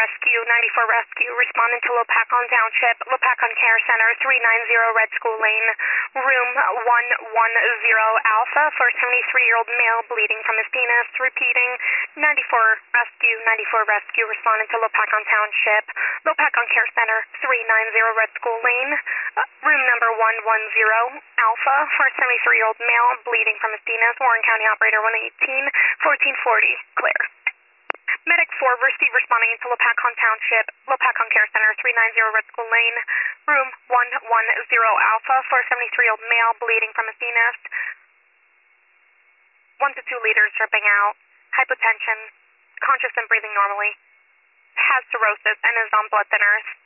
Rescue, 94 Rescue, responding to Lopakon Township, Lopakon Care Center, 390 Red School Lane, room 110 Alpha for 73-year-old male bleeding from his penis. Repeating, 94 Rescue, responding to Lopakon Township, Lopakon Care Center, 390 Red School Lane, room number 110 Alpha for 73-year-old male bleeding from his penis. Warren County Operator 118, 1440, clear. Medic 4 receive responding to Lopakon Township, Lopakon Care Center, 390 Red School Lane, room 110 Alpha for 73-year-old male bleeding from his penis. 1 to 2 liters dripping out, hypotension, conscious and breathing normally, has cirrhosis and is on blood thinners.